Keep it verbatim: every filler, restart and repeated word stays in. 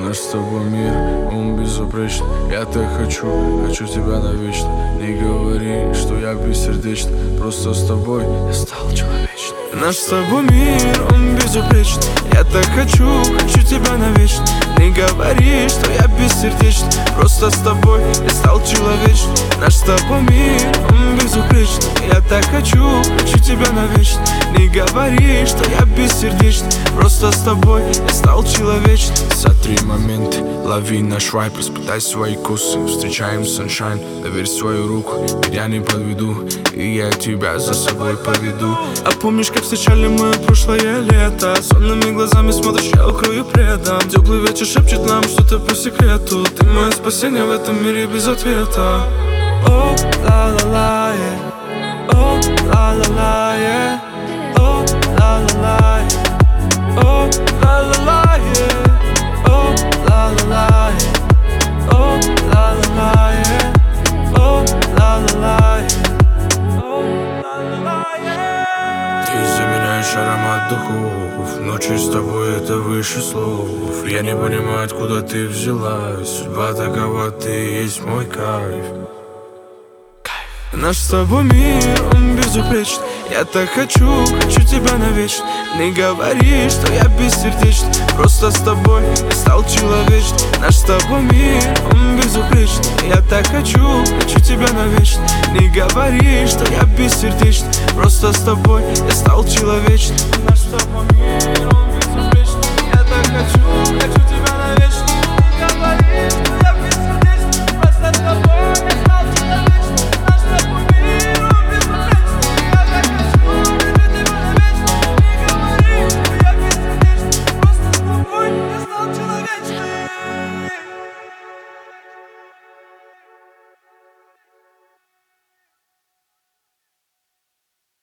Наш с тобой мир, он безупречный. Я так хочу, хочу тебя навечно. Не говори, что я бессердечный. Просто с тобой я стал человечным. Наш с тобой мир, он безупречный. Я так хочу, хочу тебя навечно. Не говори, что я бессердечный. Просто с тобой я стал человечным. Наш с тобой мир, он безупречный. Я так хочу, хочу тебя навечно. Не говори, что я бессердечный. Просто с тобой я стал человечным. За три момента лови наш вайб, распытай свои косы. Встречаем саншайн, доверь свою руку, я не подведу, и я тебя за собой поведу. А помнишь, как встречали мы прошлое лето? Сонными глазами смотришь, я укрою предам. Теплый ветер шепчет нам что-то по секрету. Ты мое спасение в этом мире без ответа. О, ла-ла-ла, о, ла-ла-ла, о, ла-ла-ла, о, ла-ла-ла, о, ла-ла-ла, о, ла-ла-ла, о, ла-ла-ла. Ты заменяешь аромат духов. Ночи с тобой это выше слов. Я не понимаю, откуда ты взялась. Судьба такова, ты есть мой кайф. Наш с тобой мир, он безупречный. Я так хочу, хочу тебя навечно. Не говори, что я бессердечный. Просто с тобой я стал человечным. Наш с тобой мир, он безупречный. Я так хочу, хочу тебя навечно. Не говори, что я бессердечный. Просто с тобой я стал человечным. Наш с тобой мир, он безупречный. Я так хочу, хочу тебя навечно. Не говори,